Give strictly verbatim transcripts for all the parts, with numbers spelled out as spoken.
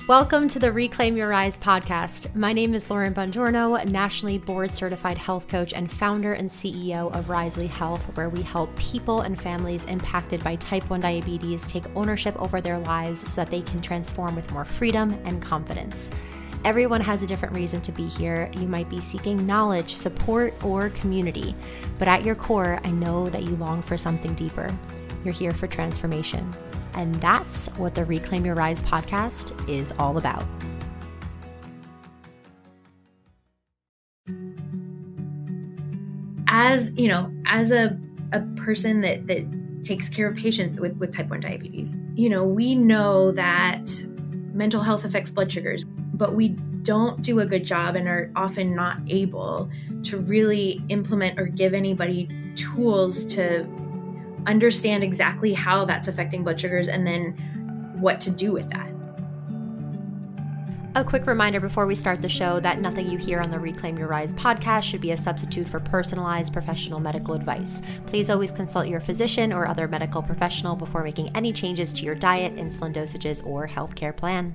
Welcome to the Reclaim Your Rise podcast. My name is Lauren Bongiorno, nationally board certified health coach and founder and C E O of Risely Health, where we help people and families impacted by type one diabetes take ownership over their lives so that they can transform with more freedom and confidence. Everyone has a different reason to be here. You might be seeking knowledge, support, or community, but at your core, I know that you long for something deeper. You're here for transformation. And that's what the Reclaim Your Rise podcast is all about. As, you know, as a, a person that, that takes care of patients with, with type one diabetes, you know, we know that mental health affects blood sugars, but we don't do a good job and are often not able to really implement or give anybody tools to understand exactly how that's affecting blood sugars and then what to do with that. A quick reminder before we start the show that nothing you hear on the Reclaim Your Rise podcast should be a substitute for personalized professional medical advice. Please always consult your physician or other medical professional before making any changes to your diet, insulin dosages, or healthcare plan.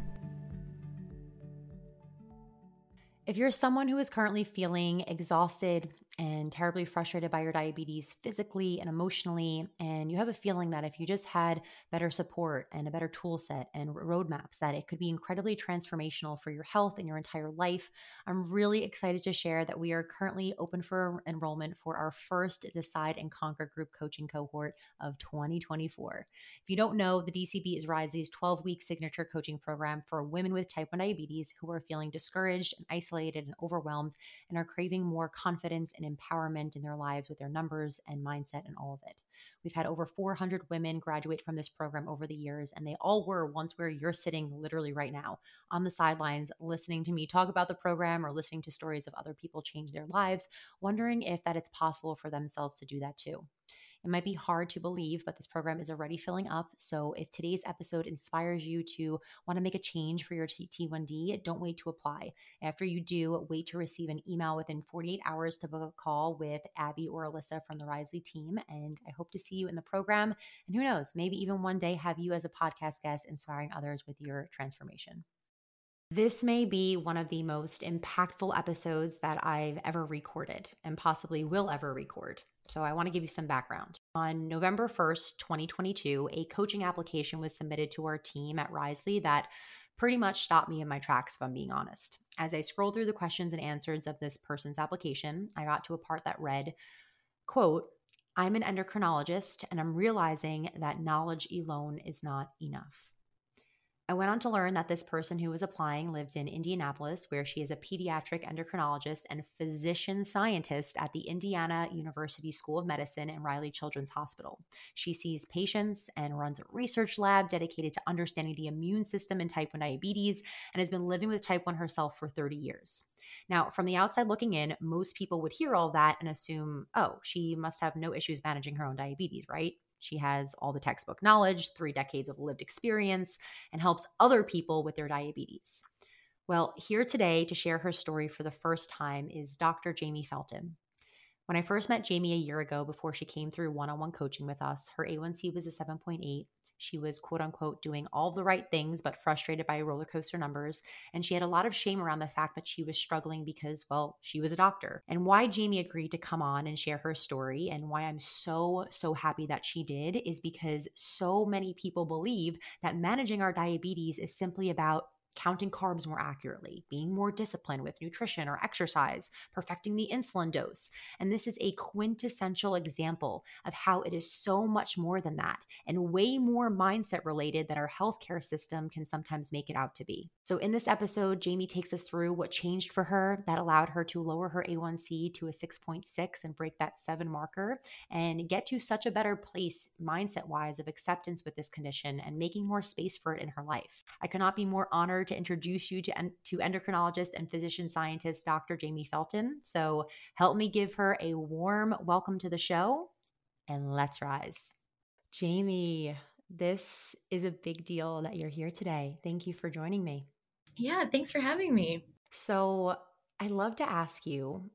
If you're someone who is currently feeling exhausted and terribly frustrated by your diabetes physically and emotionally, and you have a feeling that if you just had better support and a better tool set and roadmaps, that it could be incredibly transformational for your health and your entire life, I'm really excited to share that we are currently open for enrollment for our first Decide and Conquer group coaching cohort of twenty twenty-four. If you don't know, the D C B is Risely's twelve-week signature coaching program for women with type one diabetes who are feeling discouraged and isolated and overwhelmed and are craving more confidence and empowerment in their lives with their numbers and mindset and all of it. We've had over four hundred women graduate from this program over the years, and they all were once where you're sitting literally right now on the sidelines, listening to me talk about the program or listening to stories of other people change their lives, wondering if that it's possible for themselves to do that too. It might be hard to believe, but this program is already filling up. So if today's episode inspires you to want to make a change for your T one D, don't wait to apply. After you do, wait to receive an email within forty-eight hours to book a call with Abby or Alyssa from the Risely team. And I hope to see you in the program. And who knows, maybe even one day have you as a podcast guest inspiring others with your transformation. This may be one of the most impactful episodes that I've ever recorded and possibly will ever record. So I want to give you some background. On November first, twenty twenty-two, a coaching application was submitted to our team at Risely that pretty much stopped me in my tracks, if I'm being honest. As I scrolled through the questions and answers of this person's application, I got to a part that read, quote, "I'm an endocrinologist and I'm realizing that knowledge alone is not enough." I went on to learn that this person who was applying lived in Indianapolis, where she is a pediatric endocrinologist and physician scientist at the Indiana University School of Medicine and Riley Children's Hospital. She sees patients and runs a research lab dedicated to understanding the immune system in type one diabetes and has been living with type one herself for thirty years. Now, from the outside looking in, most people would hear all that and assume, oh, she must have no issues managing her own diabetes, right? She has all the textbook knowledge, three decades of lived experience, and helps other people with their diabetes. Well, here today to share her story for the first time is Doctor Jamie Felton. When I first met Jamie a year ago before she came through one-on-one coaching with us, her A one C was a seven point eight. She was quote unquote doing all the right things, but frustrated by roller coaster numbers. And she had a lot of shame around the fact that she was struggling because, well, she was a doctor. And why Jamie agreed to come on and share her story and why I'm so, so happy that she did is because so many people believe that managing our diabetes is simply about counting carbs more accurately, being more disciplined with nutrition or exercise, perfecting the insulin dose. And this is a quintessential example of how it is so much more than that and way more mindset related than our healthcare system can sometimes make it out to be. So in this episode, Jamie takes us through what changed for her that allowed her to lower her A one C to a six point six and break that seven marker and get to such a better place mindset-wise of acceptance with this condition and making more space for it in her life. I could not be more honored to introduce you to, en- to endocrinologist and physician scientist Doctor Jamie Felton. So help me give her a warm welcome to the show and let's rise. Jamie, this is a big deal that you're here today. Thank you for joining me. Yeah, thanks for having me. So I'd love to ask you,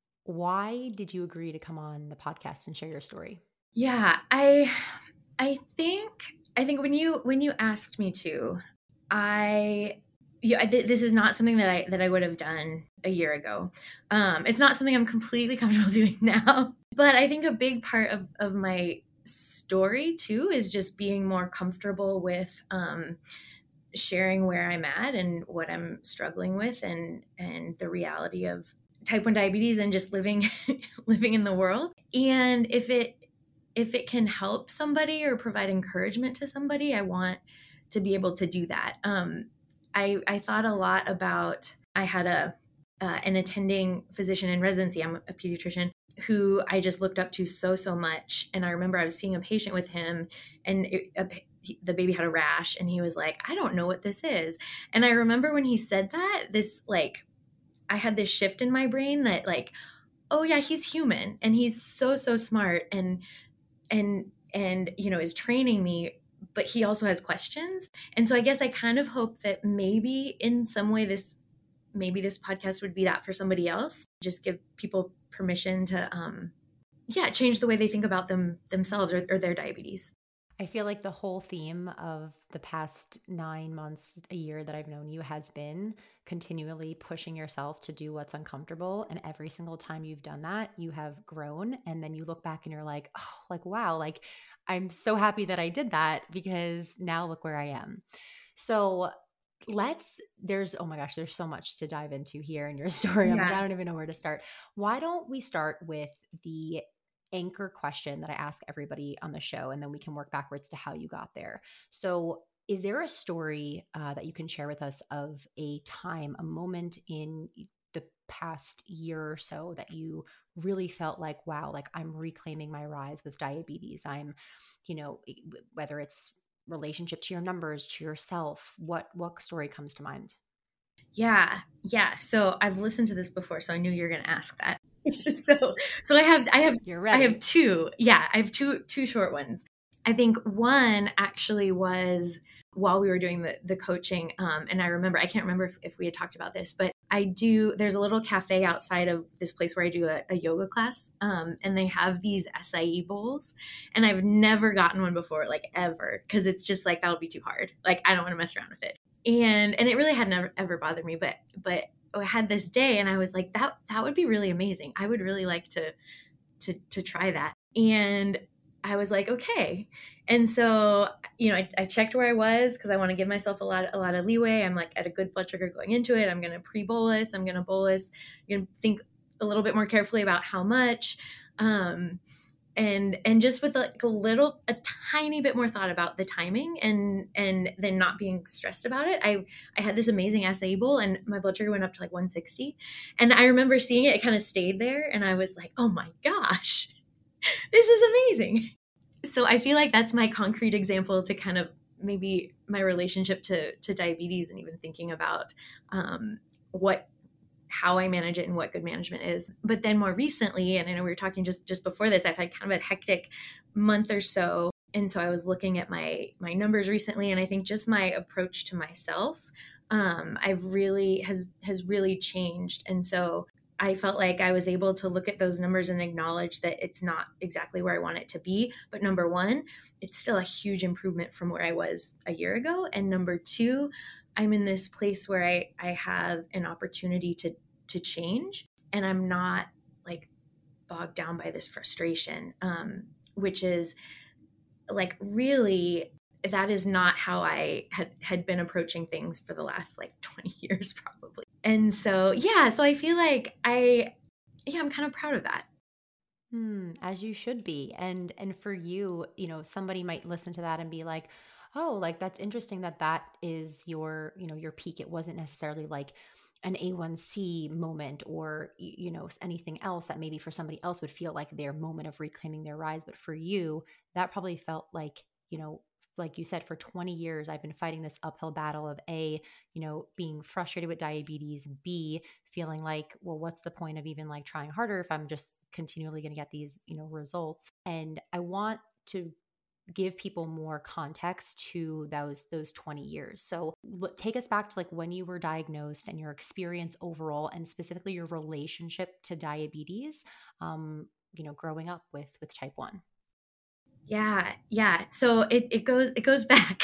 why did you agree to come on the podcast and share your story? Yeah, I I think I think when you when you asked me to, I yeah, th- this is not something that I that I would have done a year ago. Um, it's not something I'm completely comfortable doing now. But I think a big part of, of my story too is just being more comfortable with um, sharing where I'm at and what I'm struggling with, and and the reality of type one diabetes and just living living in the world. And if it if it can help somebody or provide encouragement to somebody, I want to be able to do that. Um, I, I thought a lot about, I had a uh, an attending physician in residency, I'm a pediatrician, who I just looked up to so, so much. And I remember I was seeing a patient with him, and it, a, the baby had a rash, and he was like, I don't know what this is. And I remember when he said that, this like, I had this shift in my brain that like, oh yeah, he's human and he's so, so smart. And and and you know is training me, but he also has questions. And so I guess I kind of hope that maybe in some way this maybe this podcast would be that for somebody else, just give people permission to um yeah change the way they think about them themselves, or, or their diabetes. I feel like the whole theme of the past nine months, a year that I've known you has been continually pushing yourself to do what's uncomfortable. And every single time you've done that, you have grown. And then you look back and you're like, oh, like, wow, like I'm so happy that I did that because now look where I am. So let's, there's, oh my gosh, there's so much to dive into here in your story. I'm like, Yeah. I don't even know where to start. Why don't we start with the anchor question that I ask everybody on the show, and then we can work backwards to how you got there. So, is there a story uh, that you can share with us of a time, a moment in the past year or so that you really felt like, wow, like I'm reclaiming my rise with diabetes? I'm, you know, whether it's relationship to your numbers, to yourself, what what story comes to mind? Yeah, yeah. So I've listened to this before, so I knew you were going to ask that. so, so I have, I have, You're I ready. have two. Yeah, I have two, two short ones. I think one actually was while we were doing the the coaching, um, and I remember, I can't remember if, if we had talked about this, but I do. There's a little cafe outside of this place where I do a, a yoga class, um, and they have these acai bowls, and I've never gotten one before, like ever, because it's just like that'll be too hard. Like I don't want to mess around with it. And and it really had never ever bothered me, but but I had this day and I was like, that that would be really amazing. I would really like to to to try that. And I was like, okay. And so, you know, I, I checked where I was because I want to give myself a lot a lot of leeway. I'm like at a good blood sugar going into it. I'm gonna pre-bolus, I'm gonna bolus, I'm gonna think a little bit more carefully about how much. Um and and just with like a little a tiny bit more thought about the timing, and and then not being stressed about it, i i had this amazing acai bowl and my blood sugar went up to like one sixty. And I remember seeing it, it kind of stayed there, and I was like, oh my gosh, this is amazing. So I feel like that's my concrete example to kind of maybe my relationship to to diabetes, and even thinking about um what how I manage it and what good management is. But then more recently, and I know we were talking just just before this, I've had kind of a hectic month or so. And so I was looking at my my numbers recently, and I think just my approach to myself, um, I've really has has really changed. And so I felt like I was able to look at those numbers and acknowledge that it's not exactly where I want it to be. But number one, it's still a huge improvement from where I was a year ago. And number two, I'm in this place where I, I have an opportunity to to change, and I'm not like bogged down by this frustration, um, which is like really, that is not how I had, had been approaching things for the last like twenty years probably. And so, yeah, so I feel like I, yeah, I'm kind of proud of that. Hmm, as you should be. And and for you, you know, somebody might listen to that and be like, "Oh, like that's interesting that that is your, you know, your peak. It wasn't necessarily like an A one C moment or y- you know, anything else that maybe for somebody else would feel like their moment of reclaiming their rise, but for you, that probably felt like, you know, like you said, for twenty years, I've been fighting this uphill battle of A, you know, being frustrated with diabetes, B, feeling like, well, what's the point of even like trying harder if I'm just continually going to get these, you know, results? And I want to give people more context to those those twenty years. So l- take us back to like when you were diagnosed and your experience overall, and specifically your relationship to diabetes, um, you know, growing up with with type one. Yeah, yeah. So it, it goes it goes back.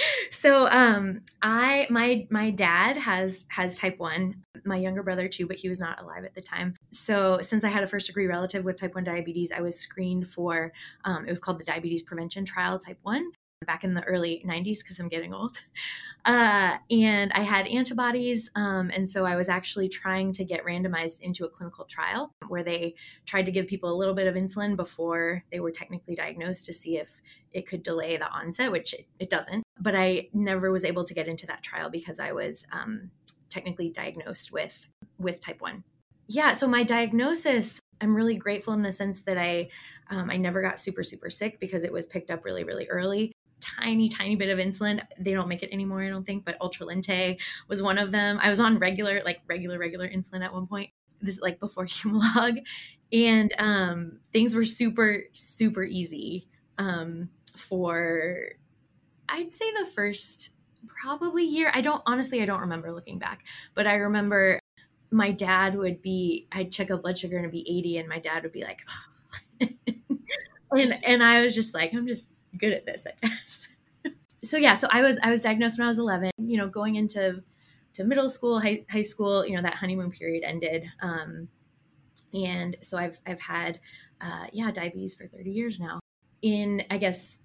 so um I my my dad has has type one, my younger brother too, but he was not alive at the time. So since I had a first degree relative with type one diabetes, I was screened for um, it was called the Diabetes Prevention Trial Type one back in the early nineties because I'm getting old. Uh, and I had antibodies. Um, and so I was actually trying to get randomized into a clinical trial where they tried to give people a little bit of insulin before they were technically diagnosed to see if it could delay the onset, which it, it doesn't. But I never was able to get into that trial because I was um, technically diagnosed with, with type one. Yeah. So my diagnosis, I'm really grateful in the sense that I, um, I never got super, super sick because it was picked up really, really early. Tiny, tiny bit of insulin. They don't make it anymore, I don't think, but Ultralente was one of them. I was on regular, like regular, regular insulin at one point. This is like before Humalog. And um, things were super, super easy um, for, I'd say the first probably year. I don't, honestly, I don't remember looking back, but I remember my dad would be, I'd check a blood sugar and it'd be eighty and my dad would be like, oh. and, and I was just like, I'm just good at this, I guess. So yeah, so I was I was diagnosed when I was eleven. You know, going into to middle school, high, high school. You know, that honeymoon period ended, um, and so I've I've had uh, yeah diabetes for thirty years now. In I guess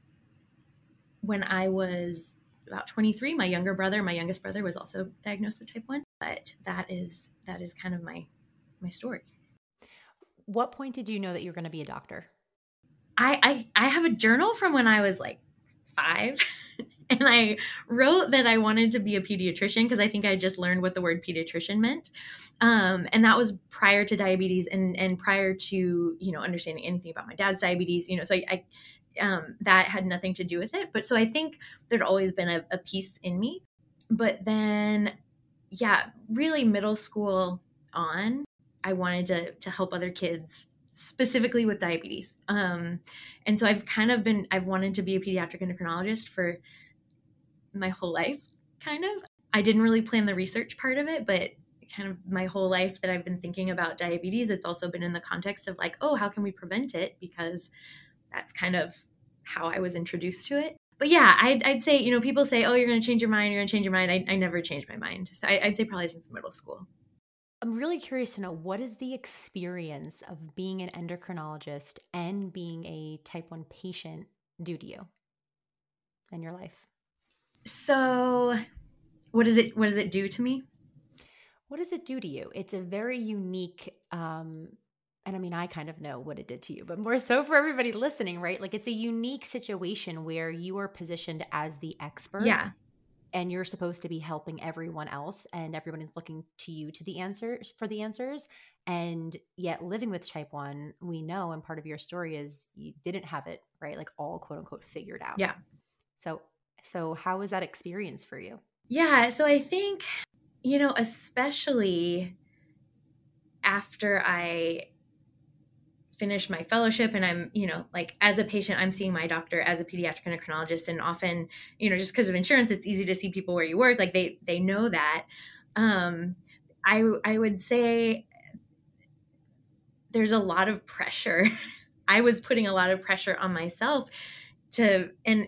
when I was about twenty-three, my younger brother, my youngest brother, was also diagnosed with type one. But that is that is kind of my my story. What point did you know that you were going to be a doctor? I, I I have a journal from when I was like five. And I wrote that I wanted to be a pediatrician because I think I just learned what the word pediatrician meant. Um, and that was prior to diabetes and, and prior to, you know, understanding anything about my dad's diabetes, you know, so I, I um, that had nothing to do with it. But so I think there'd always been a, a piece in me. But then, yeah, really middle school on, I wanted to, to help other kids specifically with diabetes. Um, and so I've kind of been, I've wanted to be a pediatric endocrinologist for my whole life, kind of. I didn't really plan the research part of it, but kind of my whole life that I've been thinking about diabetes, it's also been in the context of like, oh, how can we prevent it? Because that's kind of how I was introduced to it. But yeah, I'd, I'd say, you know, people say, oh, you're going to change your mind, you're going to change your mind. I, I never changed my mind. So I, I'd say probably since middle school. I'm really curious to know, what is the experience of being an endocrinologist and being a type one patient do to you in your life? So what does it, what does it do to me? What does it do to you? It's a very unique, um, and I mean, I kind of know what it did to you, but more so for everybody listening, right? Like, it's a unique situation where you are positioned as the expert. Yeah. And you're supposed to be helping everyone else, and everyone is looking to you to the answers for the answers. And yet living with type one, we know, and part of your story is you didn't have it, right? Like all quote unquote figured out. Yeah. So, so how was that experience for you? Yeah. So I think, you know, especially after I finish my fellowship and I'm, you know, like as a patient, I'm seeing my doctor as a pediatric endocrinologist. And often, you know, just because of insurance, it's easy to see people where you work. Like they, they know that. Um, I, I would say there's a lot of pressure. I was putting a lot of pressure on myself to, and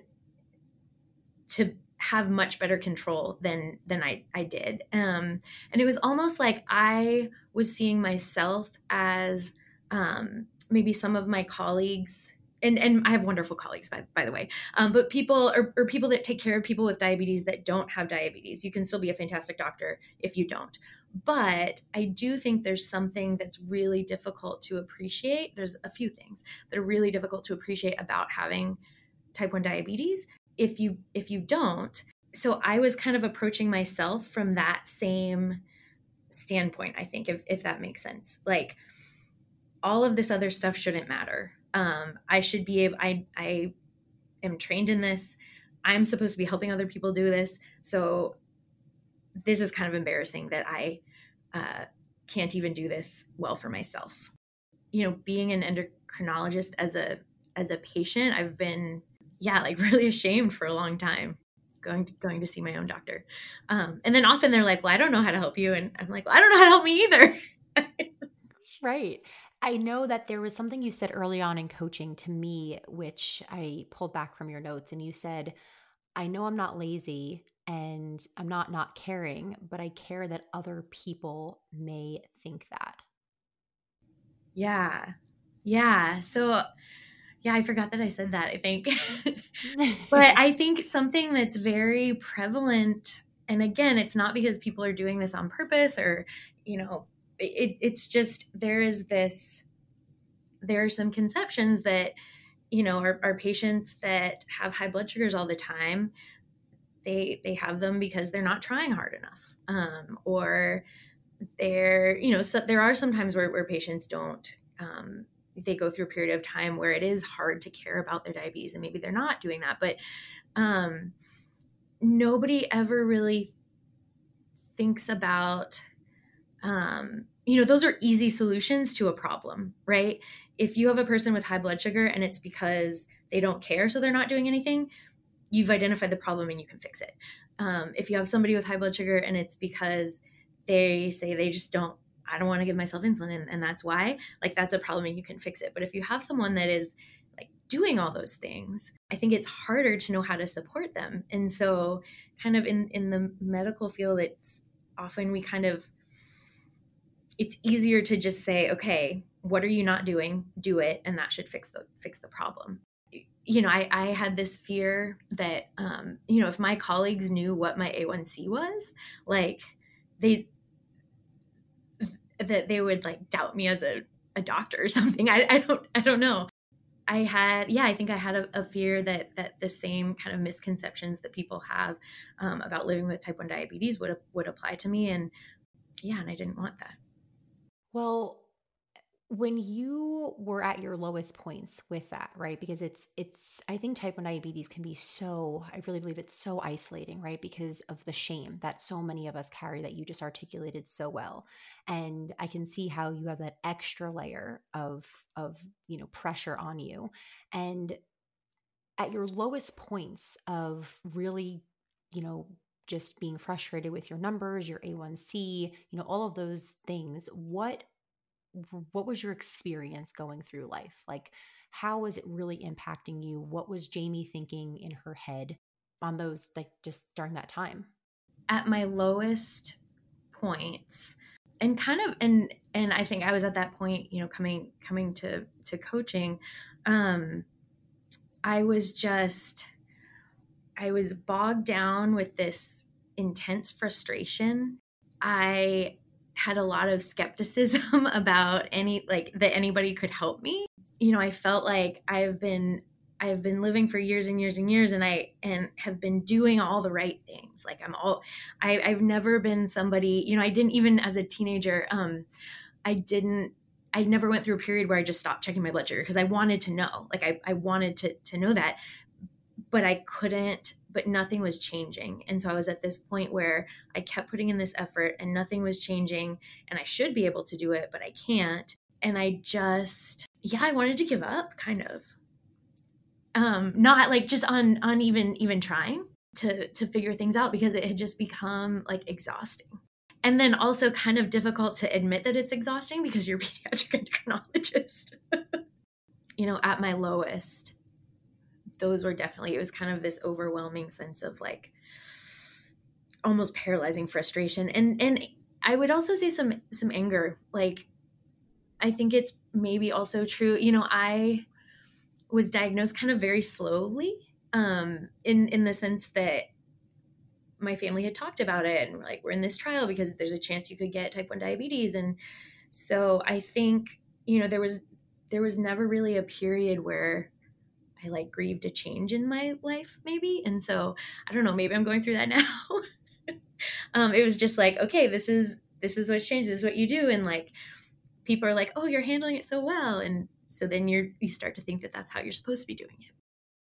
to have much better control than, than I, I did. Um, and it was almost like I was seeing myself as, um, maybe some of my colleagues, and, and I have wonderful colleagues, by, by the way, um, but people or, or people that take care of people with diabetes that don't have diabetes. You can still be a fantastic doctor if you don't. But I do think there's something that's really difficult to appreciate. There's a few things that are really difficult to appreciate about having type one diabetes if you if you don't. So I was kind of approaching myself from that same standpoint, I think, if, if that makes sense. Like, all of this other stuff shouldn't matter. Um, I should be able, I, I am trained in this. I'm supposed to be helping other people do this. So this is kind of embarrassing that I uh, can't even do this well for myself. You know, being an endocrinologist as a, as a patient, I've been, yeah, like really ashamed for a long time going to, going to see my own doctor. Um, and then often they're like, well, I don't know how to help you. And I'm like, well, I don't know how to help me either. Right. I know that there was something you said early on in coaching to me, which I pulled back from your notes. And you said, I know I'm not lazy and I'm not not caring, but I care that other people may think that. Yeah. Yeah. So, yeah, I forgot that I said that, I think. But I think something that's very prevalent, and again, it's not because people are doing this on purpose or, you know, it, it's just there is this, there are some conceptions that, you know, our, our patients that have high blood sugars all the time, they they have them because they're not trying hard enough, um, or they're, you know, so there are some times where, where patients don't, um, they go through a period of time where it is hard to care about their diabetes and maybe they're not doing that, but um, nobody ever really thinks about, um, you know, those are easy solutions to a problem, right? If you have a person with high blood sugar and it's because they don't care, so they're not doing anything, you've identified the problem and you can fix it. Um, if you have somebody with high blood sugar and it's because they say they just don't, I don't want to give myself insulin and, and that's why, like, that's a problem and you can fix it. But if you have someone that is like doing all those things, I think it's harder to know how to support them. And so kind of in, in the medical field, it's often we kind of, it's easier to just say, okay, what are you not doing? Do it. And that should fix the, fix the problem. You know, I, I had this fear that, um, you know, if my colleagues knew what my A one C was, like they, that they would like doubt me as a, a doctor or something. I, I don't, I don't know. I had, yeah, I think I had a, a fear that, that the same kind of misconceptions that people have um, about living with type one diabetes would, would apply to me. And yeah, and I didn't want that. Well, when you were at your lowest points with that, right? Because it's, it's, I think type one diabetes can be so, I really believe it's so isolating, right? Because of the shame that so many of us carry that you just articulated so well. And I can see how you have that extra layer of, of, you know, pressure on you. And at your lowest points of really, you know, just being frustrated with your numbers, your A one C, you know, all of those things, what what was your experience going through life? Like, how was it really impacting you? What was Jamie thinking in her head on those, like, just during that time? At my lowest points, and kind of, and, and I think I was at that point, you know, coming, coming to, to coaching, um, I was just, I was bogged down with this intense frustration. I had a lot of skepticism about any, like, that anybody could help me. You know, I felt like I've been, I've been living for years and years and years and I, and have been doing all the right things. Like I'm all, I, I've never been somebody, you know, I didn't even as a teenager, um, I didn't, I never went through a period where I just stopped checking my blood sugar because I wanted to know, like I, I wanted to, to know that, but I couldn't, but nothing was changing. And so I was at this point where I kept putting in this effort and nothing was changing and I should be able to do it, but I can't. And I just, yeah, I wanted to give up kind of. Um, not like just on, on even, even trying to, to figure things out because it had just become like exhausting. And then also kind of difficult to admit that it's exhausting because you're a pediatric endocrinologist. You know, at my lowest, those were definitely, it was kind of this overwhelming sense of like almost paralyzing frustration. And, and I would also say some, some anger. Like, I think it's maybe also true. You know, I was diagnosed kind of very slowly, um, in, in the sense that my family had talked about it and we're like, we're in this trial because there's a chance you could get type one diabetes. And so I think, you know, there was, there was never really a period where I like grieved a change in my life maybe. And so I don't know, maybe I'm going through that now. um, it was just like, okay, this is, this is what's changed. This is what you do. And like, people are like, oh, you're handling it so well. And so then you're, you start to think that that's how you're supposed to be doing it.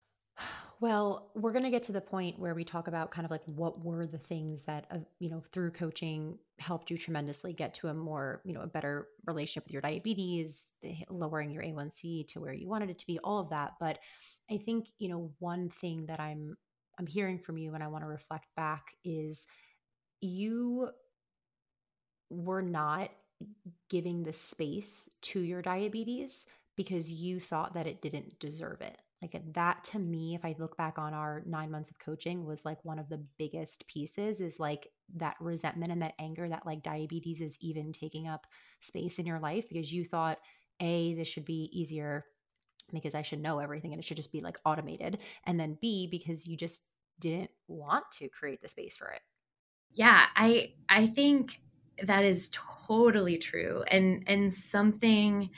Well, we're going to get to the point where we talk about kind of like what were the things that, uh, you know, through coaching helped you tremendously get to a more, you know, a better relationship with your diabetes, lowering your A one C to where you wanted it to be, all of that. But I think, you know, one thing that I'm, I'm hearing from you and I want to reflect back is you were not giving the space to your diabetes because you thought that it didn't deserve it. Like that to me, if I look back on our nine months of coaching, was like one of the biggest pieces is like that resentment and that anger that like diabetes is even taking up space in your life because you thought, A, this should be easier because I should know everything and it should just be like automated. And then B, because you just didn't want to create the space for it. Yeah, I I think that is totally true. And and something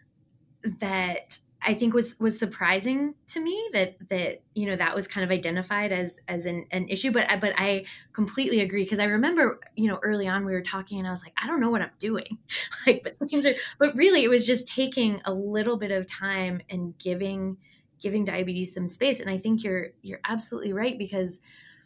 that I think was was surprising to me that that you know that was kind of identified as as an, an issue, but but I completely agree because I remember you know early on we were talking and I was like, I don't know what I'm doing, like but things are but really it was just taking a little bit of time and giving giving diabetes some space. And I think you're you're absolutely right because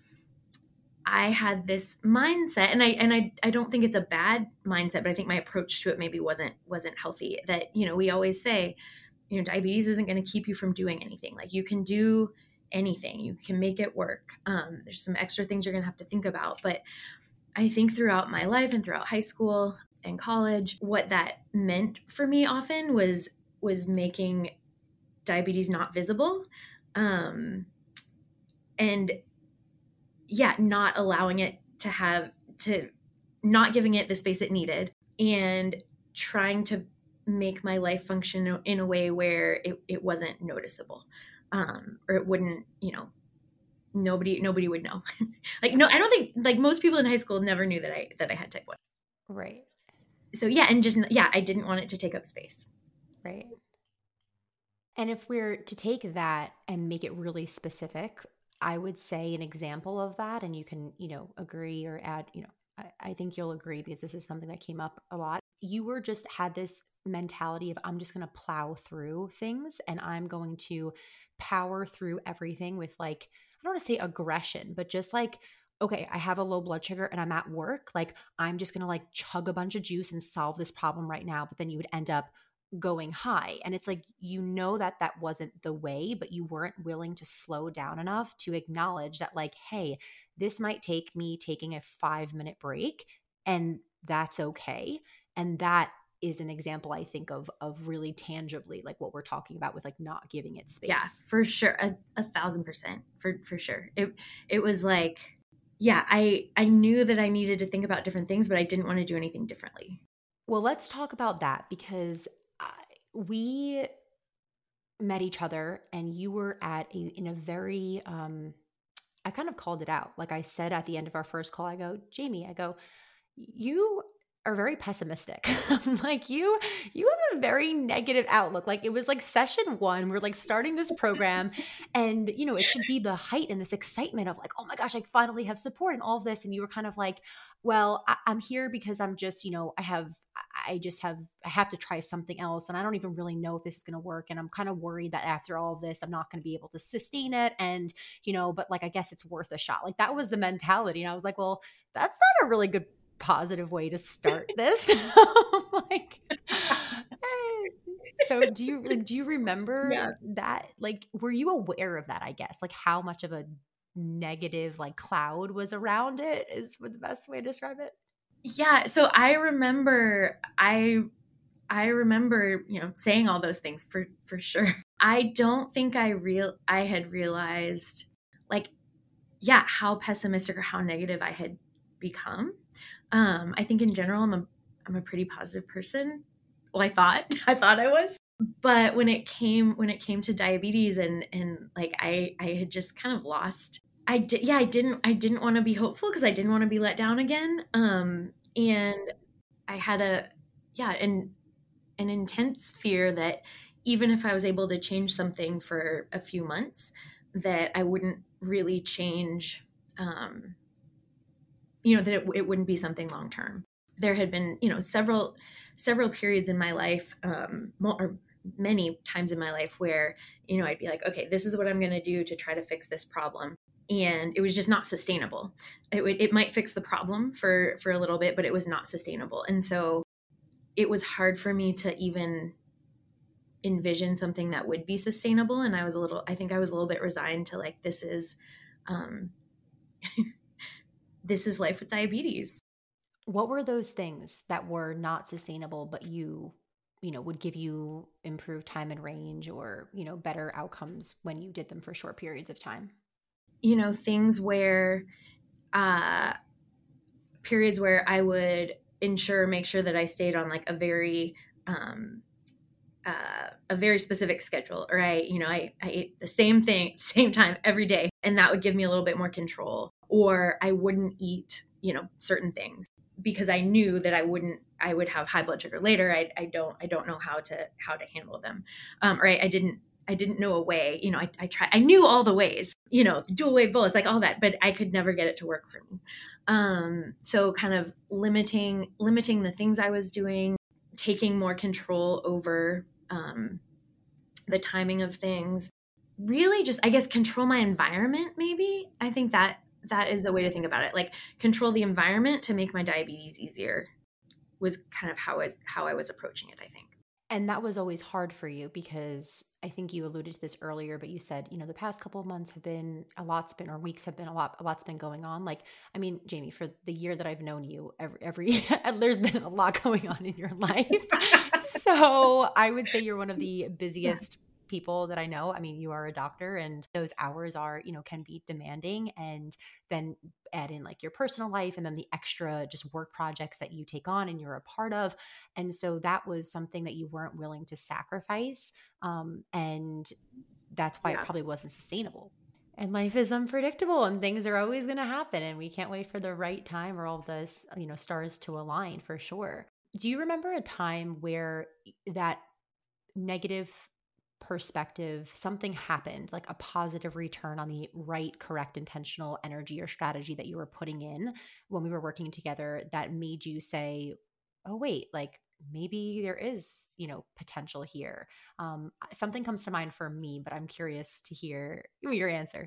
I had this mindset, and I and I, I don't think it's a bad mindset, but I think my approach to it maybe wasn't wasn't healthy. That you know we always say, you know, diabetes isn't going to keep you from doing anything. Like you can do anything, you can make it work. Um, there's some extra things you're going to have to think about, but I think throughout my life and throughout high school and college, what that meant for me often was was making diabetes not visible, um, and yeah, not allowing it to have to not giving it the space it needed and trying to make my life function in a way where it, it wasn't noticeable, um, or it wouldn't, you know, nobody, nobody would know. Like, no, I don't think like most people in high school never knew that I, that I had type one. Right. So yeah. And just, yeah, I didn't want it to take up space. Right. And if we're to take that and make it really specific, I would say an example of that, and you can, you know, agree or add, you know, I, I think you'll agree because this is something that came up a lot. You were just had this mentality of I'm just going to plow through things and I'm going to power through everything with like, I don't want to say aggression, but just like, okay, I have a low blood sugar and I'm at work. Like, I'm just going to like chug a bunch of juice and solve this problem right now. But then you would end up going high. And it's like, you know, that that wasn't the way, but you weren't willing to slow down enough to acknowledge that, like, hey, this might take me taking a five minute break and that's okay. And that is an example, I think, of of really tangibly like what we're talking about with like not giving it space. Yeah, for sure. A, a thousand percent for, for sure. It, it was like, yeah, I, I knew that I needed to think about different things, but I didn't want to do anything differently. Well, let's talk about that because I, we met each other and you were at a in a very um I kind of called it out. Like I said at the end of our first call, I go, Jamie, I go, you are very pessimistic. Like you, you have a very negative outlook. Like it was like session one, we're like starting this program and you know, it should be the height and this excitement of like, oh my gosh, I finally have support and all of this. And you were kind of like, well, I- I'm here because I'm just, you know, I have, I just have, I have to try something else. And I don't even really know if this is going to work. And I'm kind of worried that after all of this, I'm not going to be able to sustain it. And, you know, but like, I guess it's worth a shot. Like that was the mentality. And I was like, well, that's not a really good positive way to start this. Like, so do you like, do you remember Yeah. that? Like, were you aware of that? I guess like how much of a negative like cloud was around it is the best way to describe it. Yeah. So I remember, I, I remember, you know, saying all those things for, for sure. I don't think I real, I had realized like, yeah, how pessimistic or how negative I had become. Um, I think in general, I'm a, I'm a pretty positive person. Well, I thought, I thought I was, but when it came, when it came to diabetes and, and like, I, I had just kind of lost, I did, yeah, I didn't, I didn't want to be hopeful because I didn't want to be let down again. Um, and I had a, yeah, an, an intense fear that even if I was able to change something for a few months, that I wouldn't really change, um, you know, that it, it wouldn't be something long term. There had been, you know, several several periods in my life, um, or many times in my life where, you know, I'd be like, okay, this is what I'm going to do to try to fix this problem. And it was just not sustainable. It, would, it might fix the problem for, for a little bit, but it was not sustainable. And so it was hard for me to even envision something that would be sustainable. And I was a little, I think I was a little bit resigned to like, this is, um, this is life with diabetes. What were those things that were not sustainable, but you, you know, would give you improved time and range or, you know, better outcomes when you did them for short periods of time? You know, things where, uh, periods where I would ensure, make sure that I stayed on like a very, um, uh, a very specific schedule, or I, you know, I, I ate the same thing, same time every day. And that would give me a little bit more control. Or I wouldn't eat, you know, certain things because I knew that I wouldn't, I would have high blood sugar later. I, I don't, I don't know how to, how to handle them. Um, or I, I didn't, I didn't know a way, you know, I, I tried, I knew all the ways, you know, dual wave bullets, like all that, but I could never get it to work for me. Um, so kind of limiting, limiting the things I was doing, taking more control over um, the timing of things, really just, I guess, control my environment. Maybe I think that that is a way to think about it. Like control the environment to make my diabetes easier was kind of how I was, how I was approaching it, I think. And that was always hard for you because I think you alluded to this earlier, but you said, you know, the past couple of months have been a lot's been, or weeks have been a lot, a lot's been going on. Like, I mean, Jamie, for the year that I've known you, every, every there's been a lot going on in your life. So I would say you're one of the Yeah. busiest people that I know. I mean, you are a doctor and those hours are, you know, can be demanding. And then add in like your personal life and then the extra just work projects that you take on and you're a part of. And so that was something that you weren't willing to sacrifice. Um, and that's why it Yeah. probably wasn't sustainable. And life is unpredictable and things are always going to happen. And we can't wait for the right time or all of the, you know, stars to align for sure. Do you remember a time where that negative perspective, something happened, like a positive return on the right, correct, intentional energy or strategy that you were putting in when we were working together that made you say, oh, wait, like maybe there is, you know, potential here? Um, something comes to mind for me, but I'm curious to hear your answer.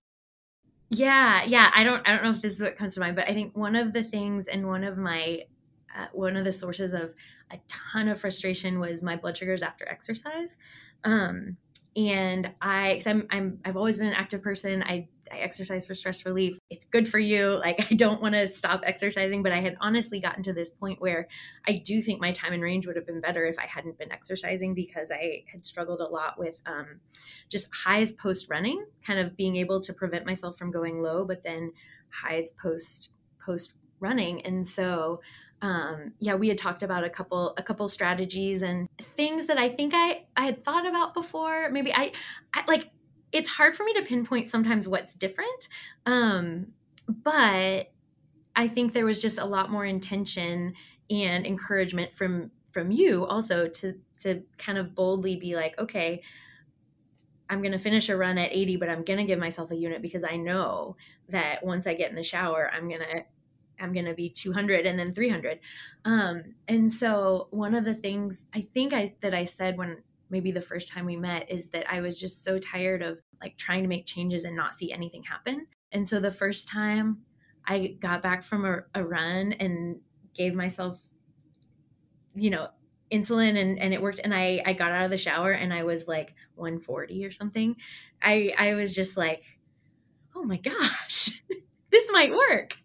Yeah, yeah. I don't I don't know if this is what comes to mind, but I think one of the things and one of my uh, one of the sources of a ton of frustration was my blood sugars after exercise. Um, and I, cause I'm, I'm, I've always been an active person. I, I exercise for stress relief. It's good for you. Like I don't want to stop exercising, but I had honestly gotten to this point where I do think my time and range would have been better if I hadn't been exercising because I had struggled a lot with um, just highs post running, kind of being able to prevent myself from going low, but then highs post post running. And so um, yeah, we had talked about a couple a couple strategies and things that I think I I had thought about before. Maybe I, I like it's hard for me to pinpoint sometimes what's different, um, but I think there was just a lot more intention and encouragement from from you also to to kind of boldly be like, okay, I'm going to finish a run at eighty, but I'm going to give myself a unit because I know that once I get in the shower, I'm going to I'm going to be two hundred and then three hundred. Um, and so one of the things I think I, that I said when maybe the first time we met is that I was just so tired of like trying to make changes and not see anything happen. And so the first time I got back from a, a run and gave myself, you know, insulin and, and it worked. And I, I got out of the shower and I was like one forty or something. I, I was just like, oh my gosh, this might work.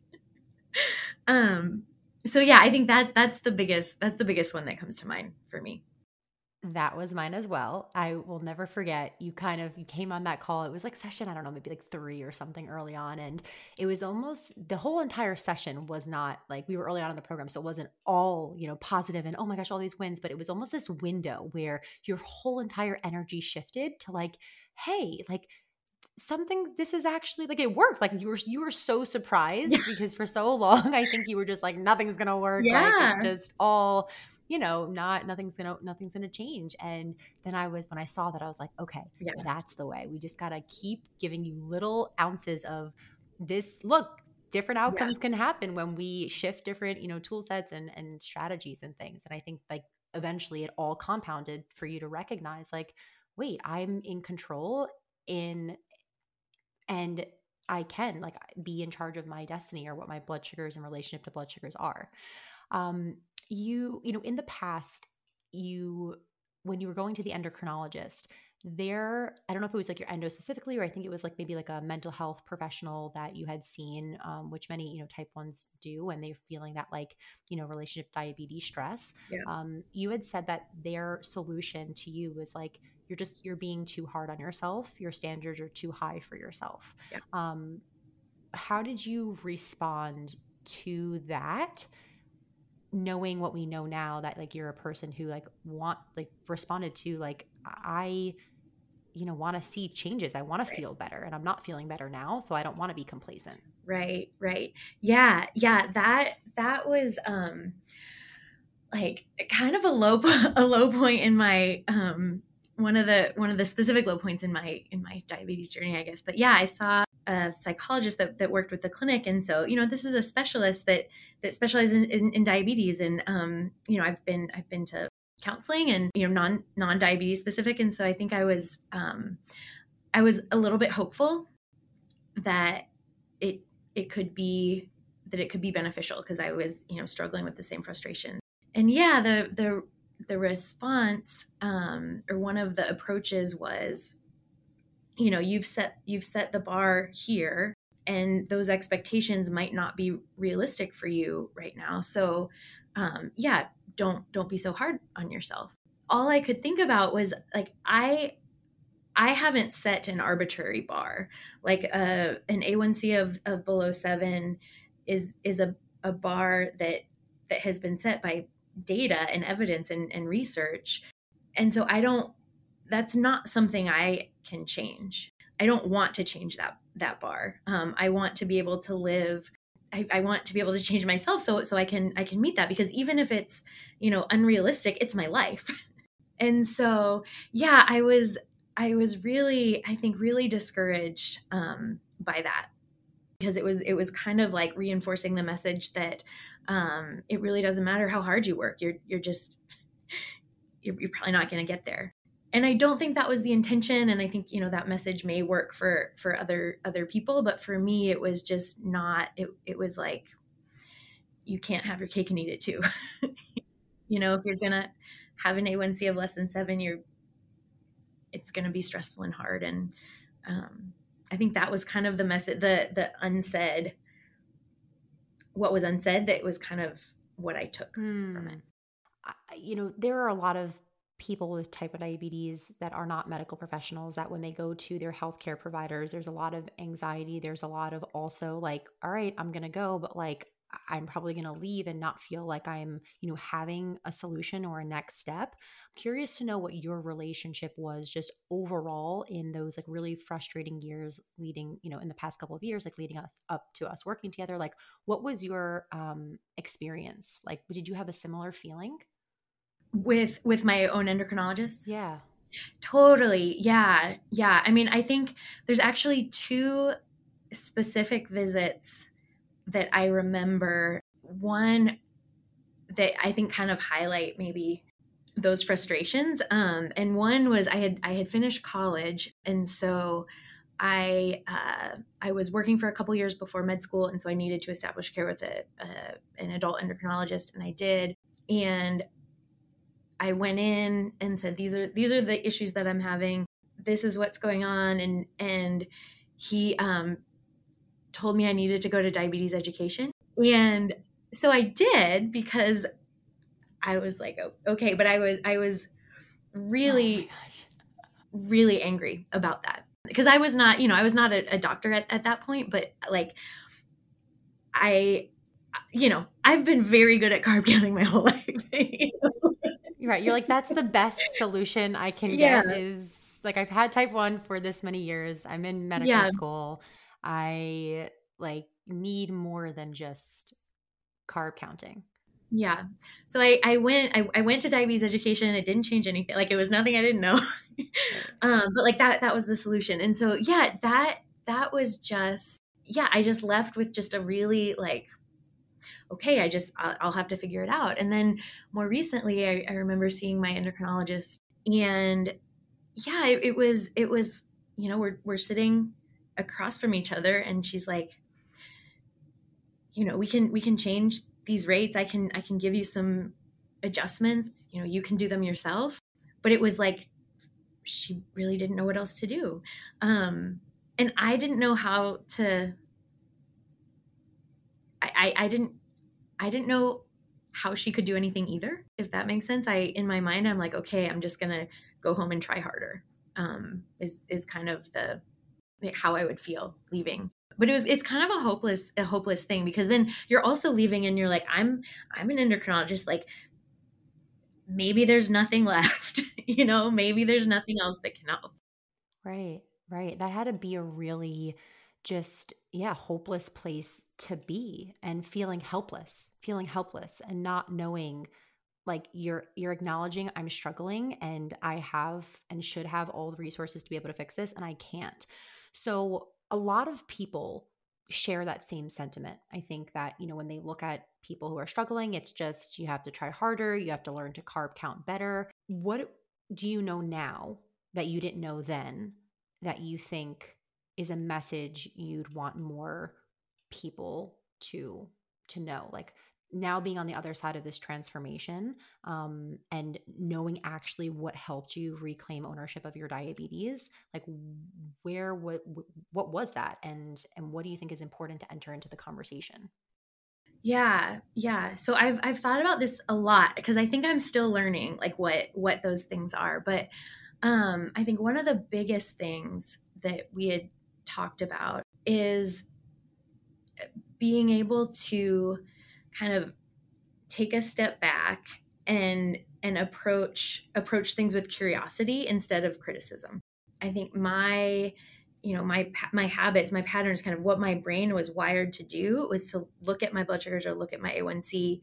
Um, so yeah, I think that that's the biggest, that's the biggest one that comes to mind for me. That was mine as well. I will never forget. You kind of you came on that call. It was like session, I don't know, maybe like three or something early on. And it was almost the whole entire session was not like we were early on in the program. So it wasn't all, you know, positive and oh my gosh, all these wins, but it was almost this window where your whole entire energy shifted to like, hey, like something this is actually like it worked. Like you were you were so surprised Yeah. because for so long I think you were just like nothing's gonna work, like it's Yeah. just all, you know, not nothing's gonna nothing's gonna change. And then I was when I saw that I was like, okay, Yeah. that's the way. We just gotta keep giving you little ounces of this. Look, different Yeah. outcomes can happen when we shift different, you know, tool sets and and strategies and things. And I think like eventually it all compounded for you to recognize like, wait, I'm in control in and I can like be in charge of my destiny or what my blood sugars in relationship to blood sugars are. Um, you, you know, in the past, you, when you were going to the endocrinologist, there, I don't know if it was like your endo specifically, or I think it was like maybe like a mental health professional that you had seen, um, which many, you know, type ones do when they're feeling that like, you know, relationship diabetes stress. Yeah. Um, you had said that their solution to you was like, you're just, you're being too hard on yourself. Your standards are too high for yourself. Yeah. Um, how did you respond to that? Knowing what we know now, that like you're a person who like want like responded to like I you know want to see changes, I want to Right. feel better, and I'm not feeling better now, so I don't want to be complacent. Right, right. Yeah, yeah, that that was um like kind of a low a low point in my um one of the one of the specific low points in my in my diabetes journey, I guess. But yeah, I saw a psychologist that, that worked with the clinic, and so you know this is a specialist that that specializes in, in, in diabetes, and um you know I've been I've been to counseling and you know non non diabetes specific, and so I think I was um I was a little bit hopeful that it it could be that it could be beneficial, because I was you know struggling with the same frustration. And yeah, the the the response um, or one of the approaches was, you know, you've set you've set the bar here, and those expectations might not be realistic for you right now. So, um, yeah, don't don't be so hard on yourself. All I could think about was like I I haven't set an arbitrary bar. Like uh, an A one C of, of below seven is is a, a bar that that has been set by data and evidence and, and research. And so I don't, that's not something I can change. I don't want to change that that bar. Um, I want to be able to live. I, I want to be able to change myself so so I can I can meet that, because even if it's you know unrealistic, it's my life. And so yeah, I was I was really I think really discouraged um, by that, because it was it was kind of like reinforcing the message that um, it really doesn't matter how hard you work. You're you're just you're, you're probably not going to get there. And I don't think that was the intention. And I think, you know, that message may work for, for other, other people, but for me, it was just not, it, it was like, you can't have your cake and eat it too. You know, if you're going to have an A one C of less than seven, you're, it's going to be stressful and hard. And um, I think that was kind of the message, the, the unsaid, what was unsaid, that was kind of what I took mm. from it. I, you know, there are a lot of people with type one diabetes that are not medical professionals, that when they go to their healthcare providers, there's a lot of anxiety. There's a lot of also like, all right, I'm going to go, but like, I'm probably going to leave and not feel like I'm, you know, having a solution or a next step. I'm curious to know what your relationship was just overall in those like really frustrating years leading, you know, in the past couple of years, like leading us up to us working together. Like, what was your um, experience? Like, did you have a similar feeling? With with my own endocrinologist? Yeah. Totally. Yeah. Yeah. I mean, I think there's actually two specific visits that I remember. One that I think kind of highlight maybe those frustrations. Um, and one was I had I had finished college, and so I uh, I was working for a couple years before med school, and so I needed to establish care with a, a an adult endocrinologist, and I did. And I went in and said, these are, these are the issues that I'm having. This is what's going on. And, and he, um, told me I needed to go to diabetes education. And so I did, because I was like, oh, okay. But I was, I was really, oh really angry about that, because I was not, you know, I was not a, a doctor at, at that point, but like, I, you know, I've been very good at carb counting my whole life. You know? Right. You're like, that's the best solution I can yeah. get is like, I've had type one for this many years. I'm in medical yeah. school. I like need more than just carb counting. Yeah. So I, I went, I, I went to diabetes education. It didn't change anything. Like it was nothing I didn't know. um, but like that, that was the solution. And so, yeah, that, that was just, yeah, I just left with just a really like, okay, I just, I'll, I'll have to figure it out. And then more recently, I, I remember seeing my endocrinologist, and yeah, it, it was, it was, you know, we're, we're sitting across from each other, and she's like, you know, we can, we can change these rates. I can, I can give you some adjustments, you know, you can do them yourself. But it was like, she really didn't know what else to do. Um, and I didn't know how to, I, I, I didn't, I didn't know how she could do anything either, if that makes sense. I, in my mind, I'm like, okay, I'm just going to go home and try harder. Um, is, is kind of the, like, how I would feel leaving. But it was, it's kind of a hopeless, a hopeless thing, because then you're also leaving and you're like, I'm, I'm an endocrinologist. Like, maybe there's nothing left, you know, maybe there's nothing else that can help. Right, right. That had to be a really just, yeah, hopeless place to be, and feeling helpless, feeling helpless and not knowing, like, you're you're acknowledging I'm struggling and I have and should have all the resources to be able to fix this and I can't. So a lot of people share that same sentiment. I think that, you know, when they look at people who are struggling, it's just you have to try harder, you have to learn to carb count better. What do you know now that you didn't know then that you think is a message you'd want more people to to know? Like, now being on the other side of this transformation, um, and knowing actually what helped you reclaim ownership of your diabetes, like, where what what was that, and and what do you think is important to enter into the conversation? Yeah, yeah. So I've I've thought about this a lot, because I think I'm still learning, like, what what those things are. But um, I think one of the biggest things that we had talked about is being able to kind of take a step back and and approach approach things with curiosity instead of criticism. I think my you know my my habits, my patterns, kind of what my brain was wired to do was to look at my blood sugars or look at my A one C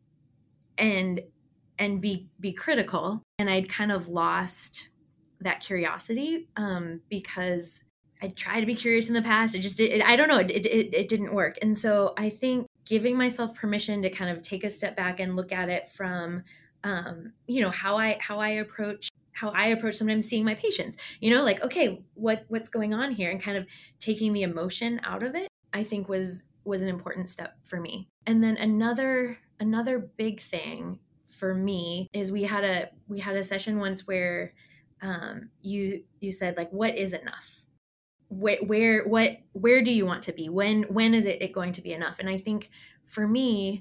and and be be critical. And I'd kind of lost that curiosity, um, because I tried to be curious in the past. It just did, I don't know, it, it, it didn't work. And so I think giving myself permission to kind of take a step back and look at it from, um, you know, how I how I approach how I approach sometimes seeing my patients, you know, like, okay, what what's going on here, and kind of taking the emotion out of it, I think was was an important step for me. And then another another big thing for me is we had a we had a session once where um, you you said, like, what is enough? Where, where what where do you want to be? When when is it, it going to be enough? And I think for me,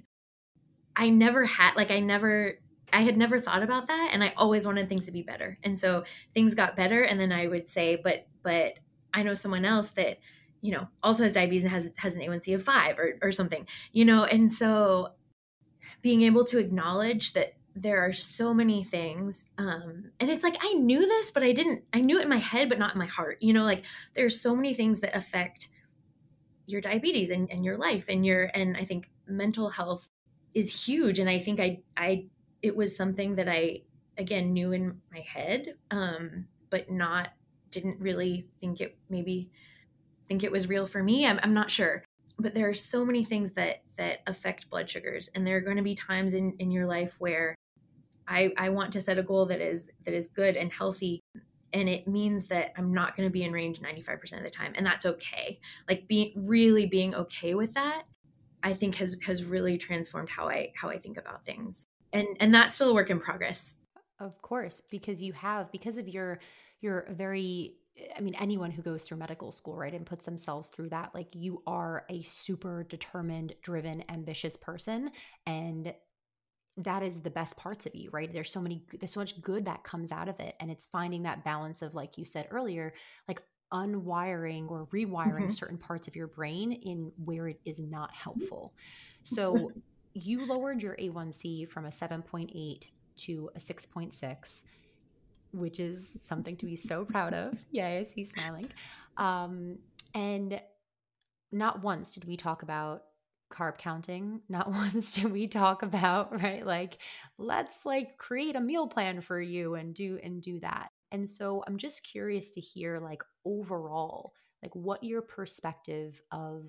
I never had like I never I had never thought about that, and I always wanted things to be better. And so things got better, and then I would say, but but I know someone else that, you know, also has diabetes and has has an A one C of five or or something, you know. And so being able to acknowledge that there are so many things, um, and it's like I knew this, but I didn't. I knew it in my head, but not in my heart. You know, like, there's so many things that affect your diabetes and, and your life and your and I think mental health is huge. And I think I I it was something that I again knew in my head, um, but not didn't really think it maybe think it was real for me. I'm, I'm not sure. But there are so many things that that affect blood sugars, and there are going to be times in, in your life where I, I want to set a goal that is that is good and healthy, and it means that I'm not going to be in range ninety-five percent of the time, and that's okay. Like, being really being okay with that, I think has has really transformed how I how I think about things, and and that's still a work in progress. Of course, because you have, because of your your very, I mean, anyone who goes through medical school, right, and puts themselves through that, like, you are a super determined, driven, ambitious person, and that is the best parts of you, right? There's so many, there's so much good that comes out of it. And it's finding that balance of, like you said earlier, like, unwiring or rewiring Mm-hmm. certain parts of your brain in where it is not helpful. So you lowered your A one C from a seven point eight to a six point six, which is something to be so proud of. Yay, I see you smiling. Um, and not once did we talk about carb counting. Not once did we talk about, right, like, let's, like, create a meal plan for you and do and do that. And so I'm just curious to hear, like, overall, like, what your perspective of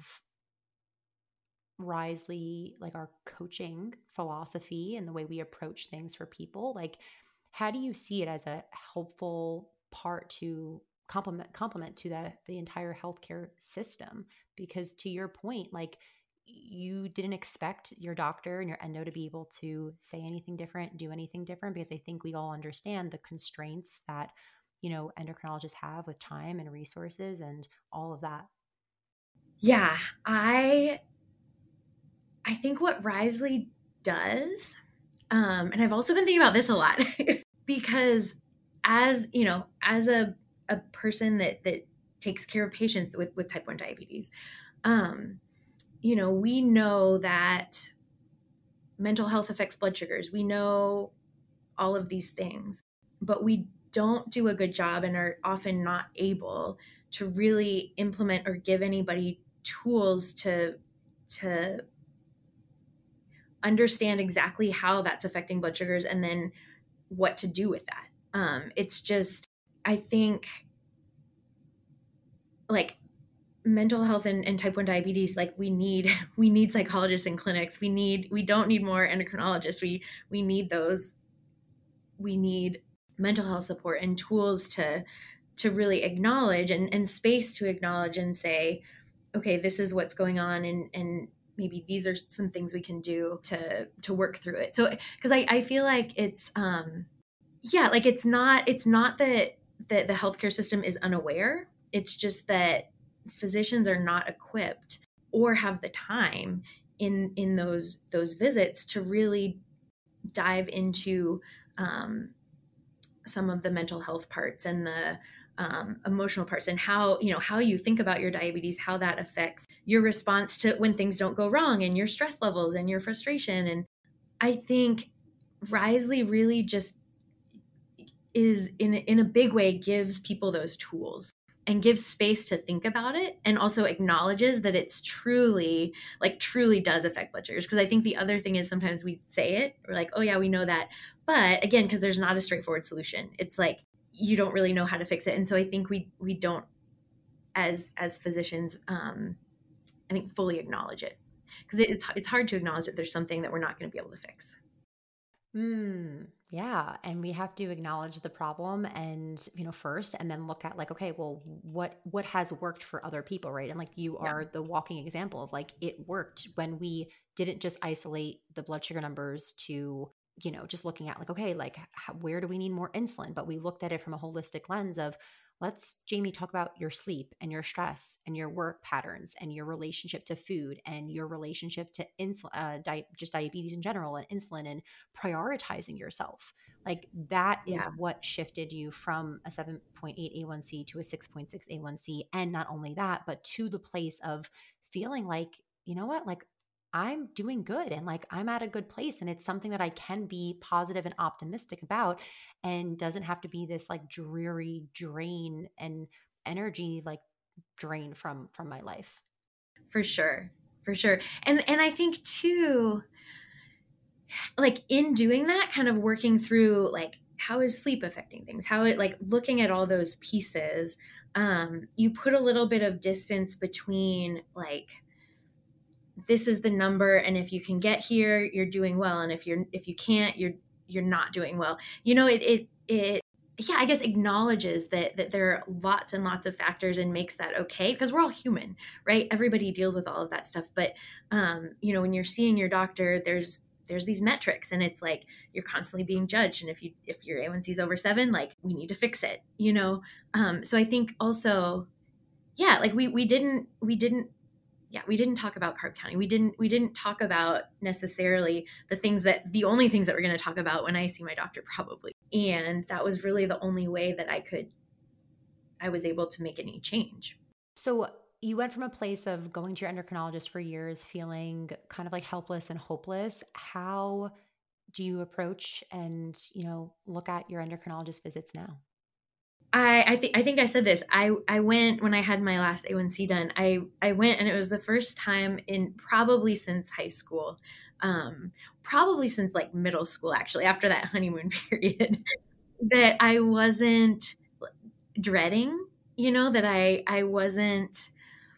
Risely, like, our coaching philosophy and the way we approach things for people, like, how do you see it as a helpful part to complement complement to the the entire healthcare system? Because to your point, like, you didn't expect your doctor and your endo to be able to say anything different, do anything different, because I think we all understand the constraints that you know, endocrinologists have with time and resources and all of that? Yeah, I I think what Risely does, um, and I've also been thinking about this a lot because as you know, as a a person that that takes care of patients with with type one diabetes, um, you know, we know that mental health affects blood sugars. We know all of these things, but we don't do a good job and are often not able to really implement or give anybody tools to to understand exactly how that's affecting blood sugars and then what to do with that. Um, it's just, I think, like mental health and, and type one diabetes, like we need we need psychologists in clinics. We need we don't need more endocrinologists. We we need those. We need mental health support and tools to to really acknowledge and, and space to acknowledge and say, okay, this is what's going on, and and maybe these are some things we can do to to work through it. So because I, I feel like it's um yeah, like it's not it's not that that the healthcare system is unaware. It's just that physicians are not equipped or have the time in in those those visits to really dive into um, some of the mental health parts and the um, emotional parts, and how you know how you think about your diabetes, how that affects your response to when things don't go wrong, and your stress levels and your frustration. And I think Risely really just is in in a big way gives people those tools and gives space to think about it, and also acknowledges that it's truly like truly does affect blood sugars. Because I think the other thing is sometimes we say it, we're like, oh yeah, we know that, but again, because there's not a straightforward solution, it's like you don't really know how to fix it. And so I think we we don't as as physicians um I think fully acknowledge it, because it, it's it's hard to acknowledge that there's something that we're not going to be able to fix. Mm, yeah. And we have to acknowledge the problem and, you know, first, and then look at like, okay, well, what what has worked for other people, right? And like you Yeah. are the walking example of like it worked when we didn't just isolate the blood sugar numbers to, you know, just looking at like, okay, like how, where do we need more insulin? But we looked at it from a holistic lens of let's, Jamie, talk about your sleep and your stress and your work patterns and your relationship to food and your relationship to insulin, uh, di- just diabetes in general and insulin and prioritizing yourself. Like that is Yeah. what shifted you from a seven point eight A one C to a six point six A one C. And not only that, but to the place of feeling like, you know what, like I'm doing good and like I'm at a good place. And it's something that I can be positive and optimistic about, and doesn't have to be this like dreary drain and energy like drain from from my life. For sure. For sure. And and I think too, like in doing that, kind of working through like how is sleep affecting things, how it like looking at all those pieces, um you put a little bit of distance between like this is the number, and if you can get here you're doing well, and if you're if you can't you're you're not doing well. You know, it it it yeah, I guess acknowledges that that there are lots and lots of factors and makes that okay, because we're all human, right? Everybody deals with all of that stuff. But um you know, when you're seeing your doctor, there's there's these metrics, and it's like you're constantly being judged, and if you if your A one C is over seven, like we need to fix it, you know. Um so I think also, yeah, like we we didn't we didn't yeah, we didn't talk about carb counting. We didn't we didn't talk about necessarily the things that the only things that we're going to talk about when I see my doctor, probably. And that was really the only way that I could I was able to make any change. So you went from a place of going to your endocrinologist for years, feeling kind of like helpless and hopeless. How do you approach and, you know, look at your endocrinologist visits now? I, I think I think I said this. I, I went when I had my last A one C done. I, I went, and it was the first time in probably since high school, um, probably since like middle school, actually, after that honeymoon period, that I wasn't dreading, you know, that I I wasn't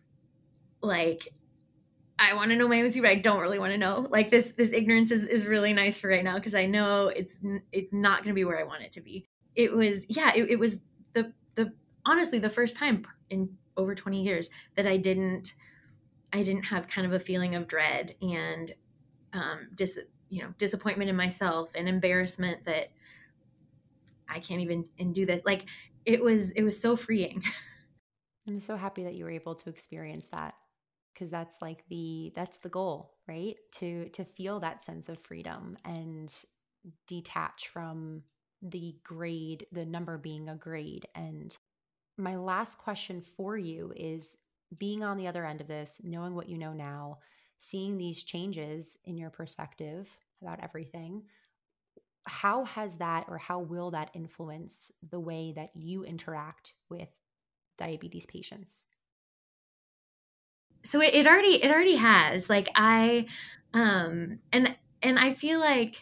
like, I want to know my A one C, but I don't really want to know. Like this this ignorance is, is really nice for right now, because I know it's it's not going to be where I want it to be. It was yeah, it, it was the the honestly the first time in over twenty years that I didn't I didn't have kind of a feeling of dread and um dis you know disappointment in myself and embarrassment that I can't even and do this. Like it was, it was so freeing. I'm so happy that you were able to experience that, because that's like the that's the goal, right? To to feel that sense of freedom and detach from the grade, the number being a grade. And my last question for you is, being on the other end of this, knowing what you know now, seeing these changes in your perspective about everything, how has that, or how will that influence the way that you interact with diabetes patients? So it, it already, it already has, like, I, um, and, and I feel like,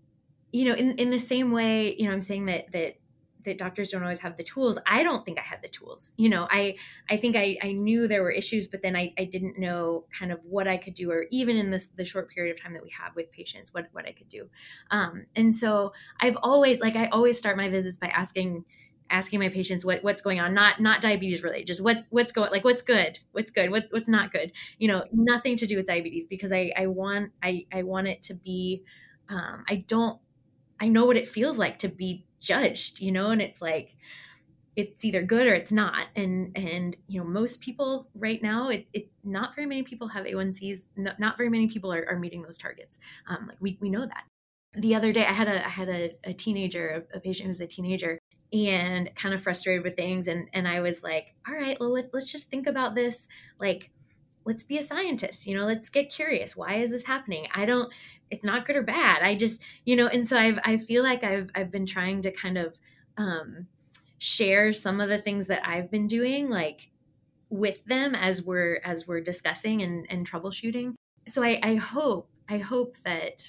you know, in, in the same way, you know, I'm saying that, that, that doctors don't always have the tools. I don't think I had the tools. You know, I, I think I, I knew there were issues, but then I, I didn't know kind of what I could do, or even in this, the short period of time that we have with patients, what, what I could do. Um, and so I've always, like, I always start my visits by asking, asking my patients what, what's going on, not, not diabetes related, just what's, what's going, like, what's good, what's good, what's, what's not good, you know, nothing to do with diabetes, because I, I want, I, I want it to be, um, I don't, I know what it feels like to be judged, you know, and it's like, it's either good or it's not. And, and, you know, most people right now, it, it not very many people have A one Cs. Not, not very many people are, are meeting those targets. Um, like we, we know that. The other day I had a, I had a, a teenager, a, a patient who was a teenager and kind of frustrated with things. And, and I was like, all right, well, let's, let's just think about this. Like, let's be a scientist, you know, let's get curious. Why is this happening? I don't, it's not good or bad. I just, you know, and so I've, I feel like I've, I've been trying to kind of, um, share some of the things that I've been doing, like with them as we're, as we're discussing and, and troubleshooting. So I, I hope, I hope that,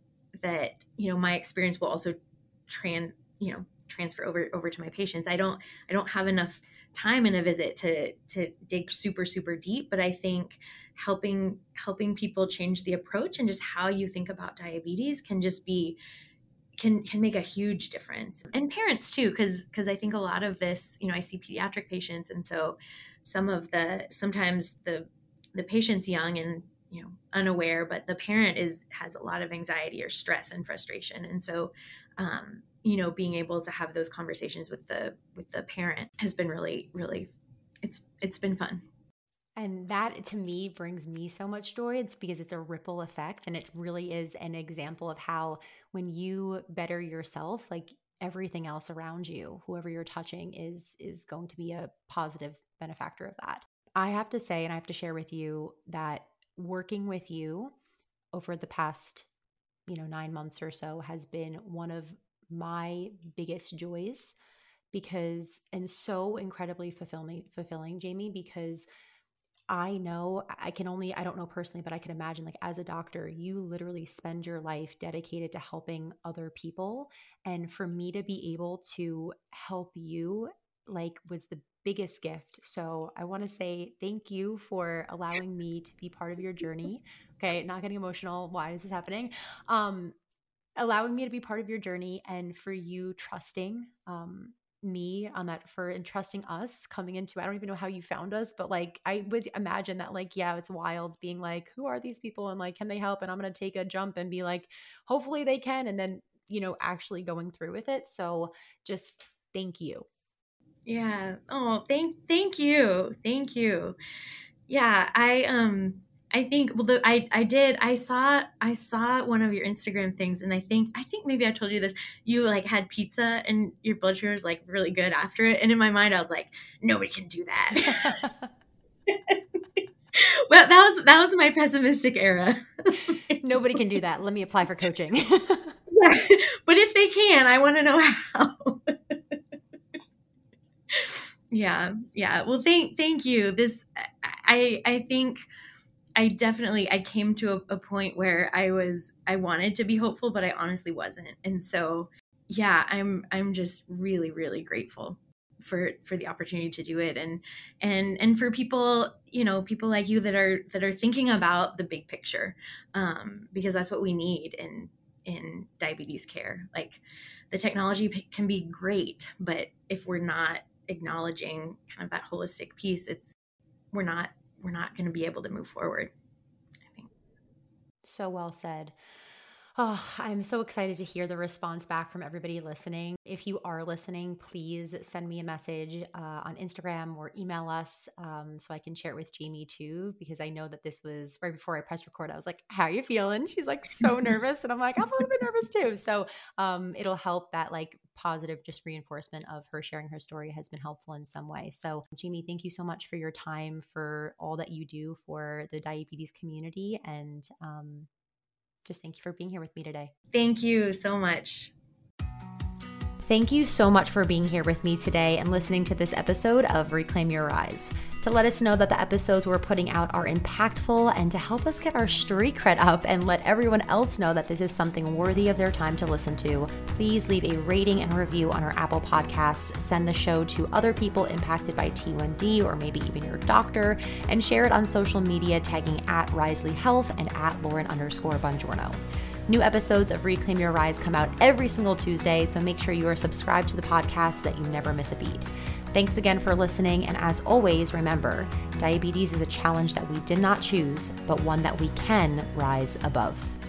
that, you know, my experience will also tran, you know, transfer over, over to my patients. I don't, I don't have enough time in a visit to, to dig super, super deep, but I think helping, helping people change the approach and just how you think about diabetes can just be, can, can make a huge difference. And parents too, because, because I think a lot of this, you know, I see pediatric patients. And so some of the, sometimes the, the patient's young and, you know, unaware, but the parent is, has a lot of anxiety or stress and frustration. And so, um, you know, being able to have those conversations with the, with the parent has been really, really, it's, it's been fun. And that to me brings me so much joy. It's because it's a ripple effect, and it really is an example of how when you better yourself, like everything else around you, whoever you're touching is is going to be a positive benefactor of that. I have to say, and I have to share with you that working with you over the past, you know, nine months or so has been one of my biggest joys, because, and so incredibly fulfilling fulfilling, Jamie, because I know, I can only, I don't know personally, but I can imagine, like, as a doctor, you literally spend your life dedicated to helping other people. And for me to be able to help you, like, was the biggest gift. So I want to say thank you for allowing me to be part of your journey. Okay, not getting emotional. Why is this happening? Um, allowing me to be part of your journey, and for you trusting um me on that, for entrusting us coming into, I don't even know how you found us, but like I would imagine that, like, yeah, it's wild being like, who are these people and like, can they help? And I'm going to take a jump and be like, hopefully they can, and then, you know, actually going through with it. So just thank you. Yeah. Oh, thank, thank you. Thank you. Yeah. I, um, I think, well, the, I, I did, I saw, I saw one of your Instagram things, and I think, I think maybe I told you this, you like had pizza and your blood sugar was like really good after it. And in my mind, I was like, nobody can do that. Well, that was, that was my pessimistic era. Nobody can do that. Let me apply for coaching. Yeah. But if they can, I want to know how. Yeah. Yeah. Well, thank, thank you. This, I, I think I definitely, I came to a, a point where I was, I wanted to be hopeful, but I honestly wasn't. And so, yeah, I'm, I'm just really, really grateful for, for the opportunity to do it. And, and, and for people, you know, people like you that are, that are thinking about the big picture, um, because that's what we need in, in diabetes care. Like, the technology can be great, but if we're not acknowledging kind of that holistic piece, it's, we're not, we're not going to be able to move forward, I think. So well said. Oh, I'm so excited to hear the response back from everybody listening. If you are listening, please send me a message uh, on Instagram or email us um, so I can share it with Jamie too, because I know that this was right before I pressed record. I was like, how are you feeling? She's like so nervous. And I'm like, I'm a little bit nervous too. So um, it'll help that like positive just reinforcement of her sharing her story has been helpful in some way. So Jamie, thank you so much for your time, for all that you do for the diabetes community. And um, just thank you for being here with me today. Thank you so much. Thank you so much for being here with me today and listening to this episode of Reclaim Your Rise. To let us know that the episodes we're putting out are impactful and to help us get our street cred up and let everyone else know that this is something worthy of their time to listen to, please leave a rating and review on our Apple Podcasts, send the show to other people impacted by T one D or maybe even your doctor, and share it on social media tagging at Risely Health and at Lauren underscore Bongiorno. New episodes of Reclaim Your Rise come out every single Tuesday, so make sure you are subscribed to the podcast so that you never miss a beat. Thanks again for listening, and as always, remember, diabetes is a challenge that we did not choose, but one that we can rise above.